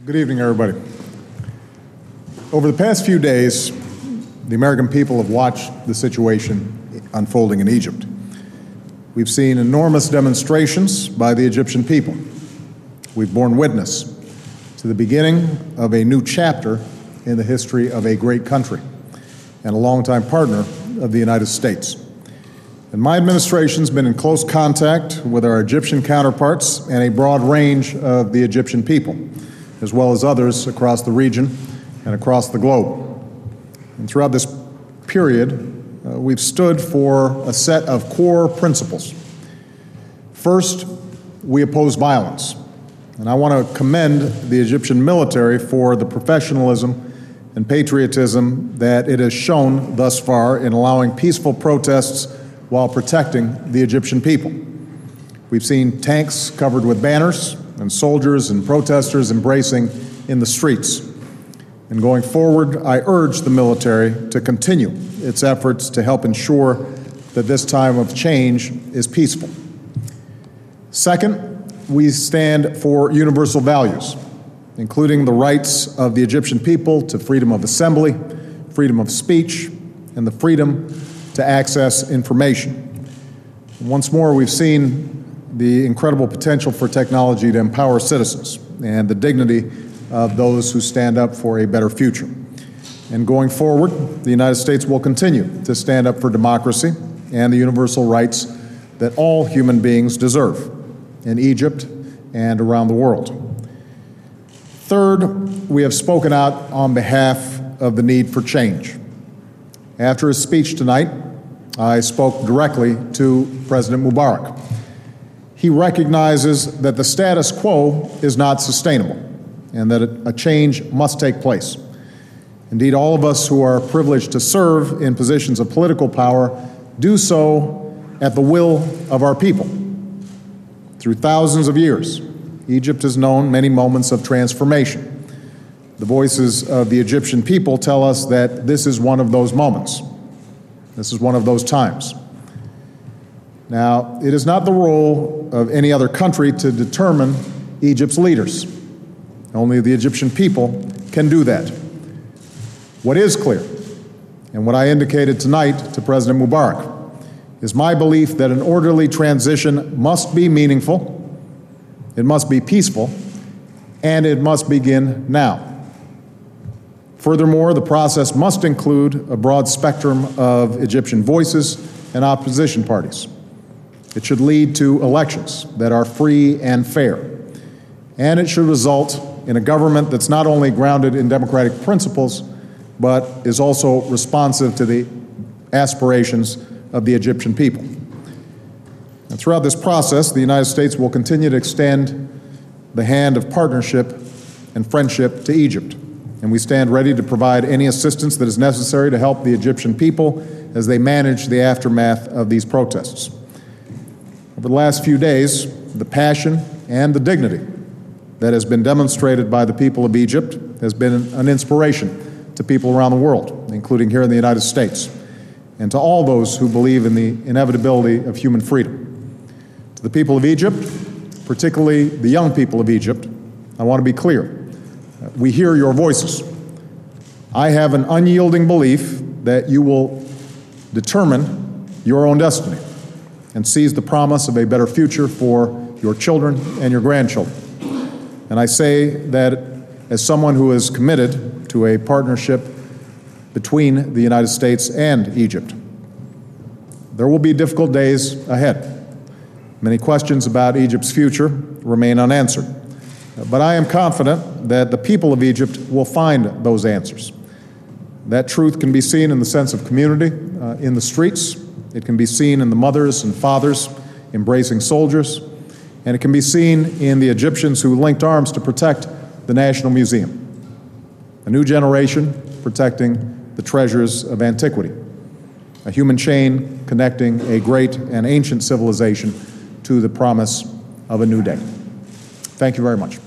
Good evening, everybody. Over the past few days, the American people have watched the situation unfolding in Egypt. We've seen enormous demonstrations by the Egyptian people. We've borne witness to the beginning of a new chapter in the history of a great country and a longtime partner of the United States. And my administration's been in close contact with our Egyptian counterparts and a broad range of the Egyptian people, as well as others across the region and across the globe. And throughout this period, we've stood for a set of core principles. First, we oppose violence. And I want to commend the Egyptian military for the professionalism and patriotism that it has shown thus far in allowing peaceful protests while protecting the Egyptian people. We've seen tanks covered with banners and soldiers and protesters embracing in the streets. And going forward, I urge the military to continue its efforts to help ensure that this time of change is peaceful. Second, we stand for universal values, including the rights of the Egyptian people to freedom of assembly, freedom of speech, and the freedom to access information. And once more, we've seen the incredible potential for technology to empower citizens and the dignity of those who stand up for a better future. And going forward, the United States will continue to stand up for democracy and the universal rights that all human beings deserve in Egypt and around the world. Third, we have spoken out on behalf of the need for change. After his speech tonight, I spoke directly to President Mubarak. He recognizes that the status quo is not sustainable and that a change must take place. Indeed, all of us who are privileged to serve in positions of political power do so at the will of our people. Through thousands of years, Egypt has known many moments of transformation. The voices of the Egyptian people tell us that this is one of those moments. This is one of those times. Now, it is not the role of any other country to determine Egypt's leaders. Only the Egyptian people can do that. What is clear, and what I indicated tonight to President Mubarak, is my belief that an orderly transition must be meaningful, it must be peaceful, and it must begin now. Furthermore, the process must include a broad spectrum of Egyptian voices and opposition parties. It should lead to elections that are free and fair. And it should result in a government that's not only grounded in democratic principles, but is also responsive to the aspirations of the Egyptian people. And throughout this process, the United States will continue to extend the hand of partnership and friendship to Egypt. And we stand ready to provide any assistance that is necessary to help the Egyptian people as they manage the aftermath of these protests. Over the last few days, the passion and the dignity that has been demonstrated by the people of Egypt has been an inspiration to people around the world, including here in the United States, and to all those who believe in the inevitability of human freedom. To the people of Egypt, particularly the young people of Egypt, I want to be clear. We hear your voices. I have an unyielding belief that you will determine your own destiny and seize the promise of a better future for your children and your grandchildren. And I say that as someone who is committed to a partnership between the United States and Egypt. There will be difficult days ahead. Many questions about Egypt's future remain unanswered. But I am confident that the people of Egypt will find those answers. That truth can be seen in the sense of community in the streets. It can be seen in the mothers and fathers embracing soldiers. And it can be seen in the Egyptians who linked arms to protect the National Museum. A new generation protecting the treasures of antiquity. A human chain connecting a great and ancient civilization to the promise of a new day. Thank you very much.